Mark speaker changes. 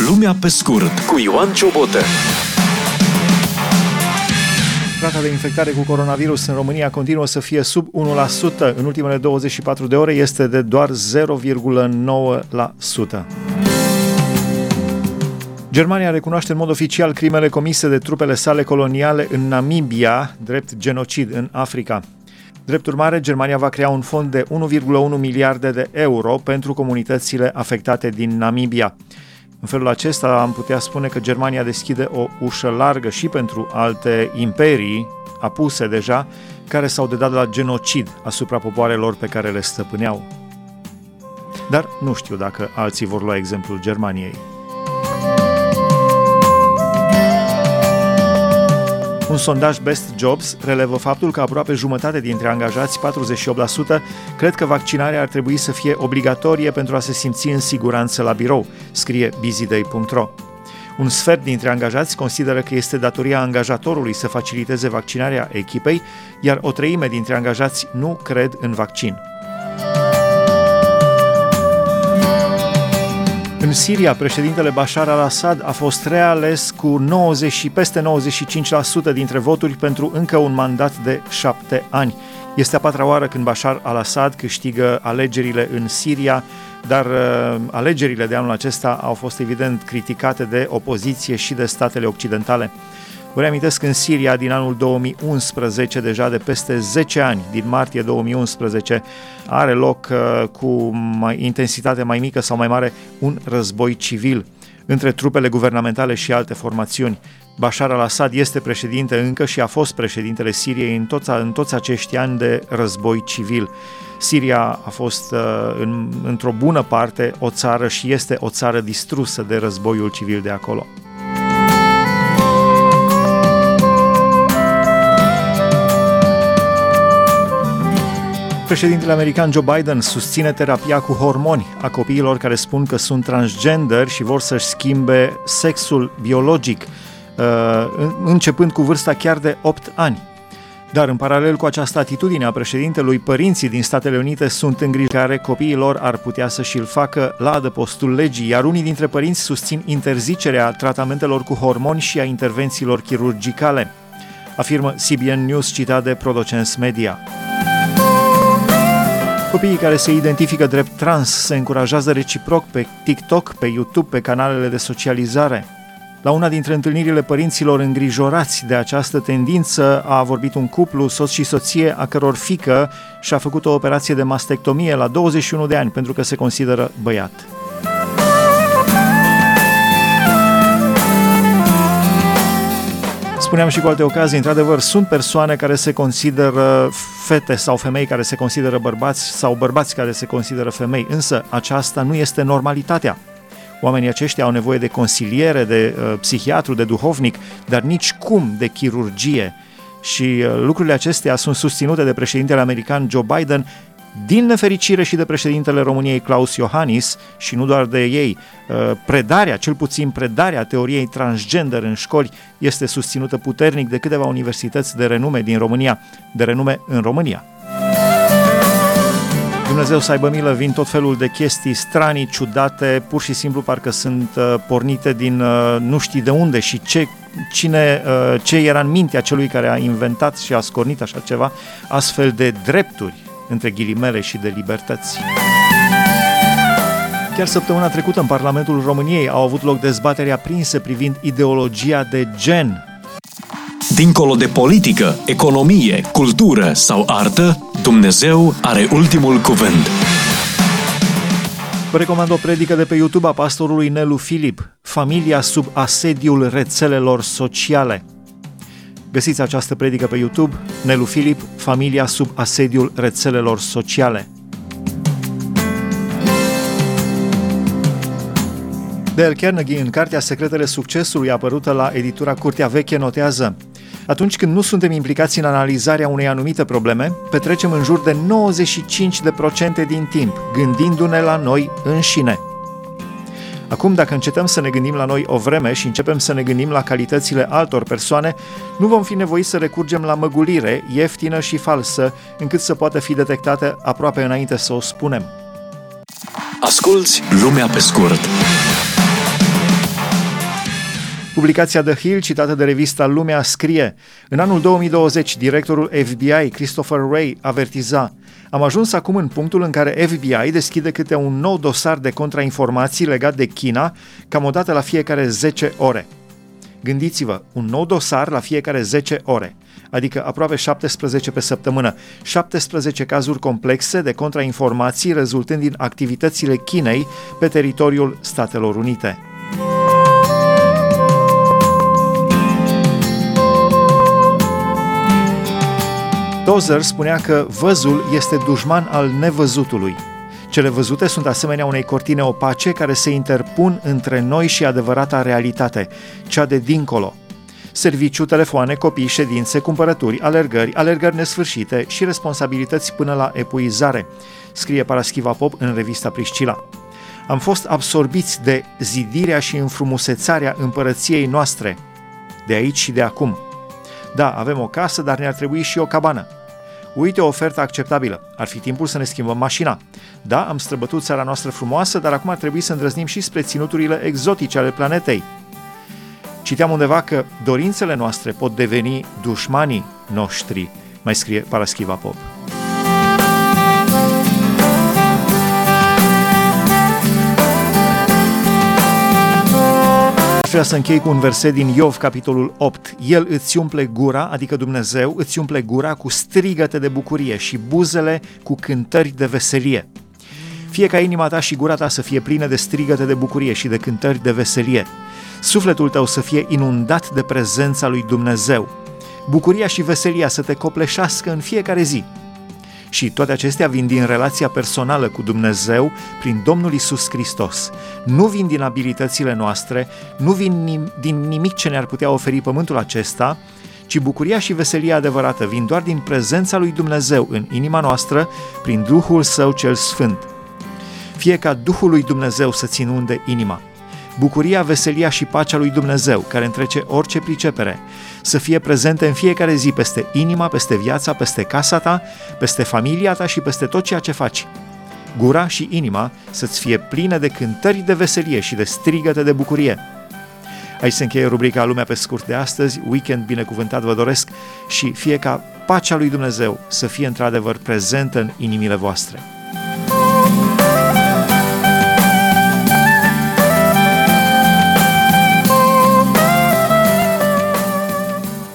Speaker 1: Lumea pe scurt cu Ioan Ciobotă.
Speaker 2: Rata de infectare cu coronavirus în România continuă să fie sub 1%. În ultimele 24 de ore este de doar 0,9%. Germania recunoaște în mod oficial crimele comise de trupele sale coloniale în Namibia, drept genocid în Africa. Drept urmare, Germania va crea un fond de 1,1 miliarde de euro pentru comunitățile afectate din Namibia. În felul acesta am putea spune că Germania deschide o ușă largă și pentru alte imperii apuse deja, care s-au dedat la genocid asupra popoarelor pe care le stăpâneau. Dar nu știu dacă alții vor lua exemplul Germaniei. Un sondaj Best Jobs relevă faptul că aproape jumătate dintre angajați, 48%, cred că vaccinarea ar trebui să fie obligatorie pentru a se simți în siguranță la birou, scrie busyday.ro. Un sfert dintre angajați consideră că este datoria angajatorului să faciliteze vaccinarea echipei, iar o treime dintre angajați nu cred în vaccin. În Siria, președintele Bashar al-Assad a fost reales cu peste 95% dintre voturi pentru încă un mandat de 7 ani. Este a patra oară când Bashar al-Assad câștigă alegerile în Siria, dar alegerile de anul acesta au fost evident criticate de opoziție și de statele occidentale. Vă reamintesc că în Siria, din anul 2011, deja de peste 10 ani, din martie 2011, are loc cu intensitate mai mică sau mai mare un război civil între trupele guvernamentale și alte formațiuni. Bashar al-Assad este președinte încă și a fost președintele Siriei în toți acești ani de război civil. Siria a fost într-o bună parte o țară și este o țară distrusă de războiul civil de acolo. Președintele american Joe Biden susține terapia cu hormoni a copiilor care spun că sunt transgender și vor să-și schimbe sexul biologic, începând cu vârsta chiar de 8 ani. Dar în paralel cu această atitudine a președintelui, părinții din Statele Unite sunt îngrijorați că copiii lor ar putea să și-l facă la adăpostul legii, iar unii dintre părinți susțin interzicerea tratamentelor cu hormoni și a intervențiilor chirurgicale, afirmă CBN News, citat de Producenți Media. Copiii care se identifică drept trans se încurajează reciproc pe TikTok, pe YouTube, pe canalele de socializare. La una dintre întâlnirile părinților îngrijorați de această tendință a vorbit un cuplu, soț și soție, a căror fiică și-a făcut o operație de mastectomie la 21 de ani pentru că se consideră băiat. Spuneam și cu alte ocazii, într-adevăr, sunt persoane care se consideră fete sau femei care se consideră bărbați sau bărbați care se consideră femei, însă aceasta nu este normalitatea. Oamenii aceștia au nevoie de consiliere, de psihiatru, de duhovnic, dar nici cum de chirurgie. Și lucrurile acestea sunt susținute de președintele american Joe Biden, din nefericire și de președintele României Klaus Iohannis și nu doar de ei. Cel puțin predarea teoriei transgender în școli este susținută puternic de câteva universități de renume din România, de renume în România. Dumnezeu să aibă milă, vin tot felul de chestii stranii, ciudate, pur și simplu parcă sunt pornite din nu știi de unde și ce era în mintea celui care a inventat și a scornit așa ceva, astfel de drepturi, între ghilimele, și de libertăți. Chiar săptămâna trecută în Parlamentul României au avut loc dezbateri aprinse privind ideologia de gen.
Speaker 1: Dincolo de politică, economie, cultură sau artă, Dumnezeu are ultimul cuvânt.
Speaker 2: Vă recomand o predică de pe YouTube a pastorului Nelu Filip, Familia sub asediul rețelelor sociale. Găsiți această predică pe YouTube, Nelu Filip, Familia sub asediul rețelelor sociale. Dale Carnegie, în cartea Secretele Succesului, apărută la editura Curtea Veche, notează: atunci când nu suntem implicați în analizarea unei anumite probleme, petrecem în jur de 95% din timp gândindu-ne la noi înșine. Acum, dacă încetăm să ne gândim la noi o vreme și începem să ne gândim la calitățile altor persoane, nu vom fi nevoiți să recurgem la măgulire ieftină și falsă, încât să poată fi detectată aproape înainte să o spunem.
Speaker 1: Asculți Lumea pe scurt.
Speaker 2: Publicația The Hill, citată de revista Lumea, scrie: în anul 2020, directorul FBI, Christopher Wray, avertiza: am ajuns acum în punctul în care FBI deschide câte un nou dosar de contrainformații legat de China, cam o dată la fiecare 10 ore. Gândiți-vă, un nou dosar la fiecare 10 ore, adică aproape 17 pe săptămână, 17 cazuri complexe de contrainformații rezultând din activitățile Chinei pe teritoriul Statelor Unite. Tozer spunea că văzul este dușman al nevăzutului. Cele văzute sunt asemenea unei cortine opace care se interpun între noi și adevărata realitate, cea de dincolo. Serviciu, telefoane, copii, ședințe, cumpărături, alergări nesfârșite și responsabilități până la epuizare, scrie Paraschiva Pop în revista Priscila. Am fost absorbiți de zidirea și înfrumusețarea împărăției noastre, de aici și de acum. Da, avem o casă, dar ne-ar trebui și o cabană. Uite o ofertă acceptabilă. Ar fi timpul să ne schimbăm mașina. Da, am străbătut țara noastră frumoasă, dar acum ar trebui să îndrăznim și spre ținuturile exotice ale planetei. Citeam undeva că dorințele noastre pot deveni dușmanii noștri, mai scrie Paraschiva Pop. Vreau să închei cu un verset din Iov, capitolul 8. El îți umple gura, adică Dumnezeu, îți umple gura cu strigăte de bucurie și buzele cu cântări de veselie. Fie ca inima ta și gura ta să fie plină de strigăte de bucurie și de cântări de veselie. Sufletul tău să fie inundat de prezența lui Dumnezeu. Bucuria și veselia să te copleșească în fiecare zi. Și toate acestea vin din relația personală cu Dumnezeu prin Domnul Iisus Hristos. Nu vin din abilitățile noastre, nu vin din nimic ce ne-ar putea oferi pământul acesta, ci bucuria și veselia adevărată vin doar din prezența lui Dumnezeu în inima noastră prin Duhul Său cel Sfânt. Fie ca Duhul lui Dumnezeu să-ți inunde inima. Bucuria, veselia și pacea lui Dumnezeu, care întrece orice pricepere, să fie prezente în fiecare zi peste inima, peste viața, peste casa ta, peste familia ta și peste tot ceea ce faci. Gura și inima să-ți fie pline de cântări de veselie și de strigăte de bucurie. Aici se încheie rubrica Lumea pe scurt de astăzi. Weekend binecuvântat vă doresc și fie ca pacea lui Dumnezeu să fie într-adevăr prezentă în inimile voastre.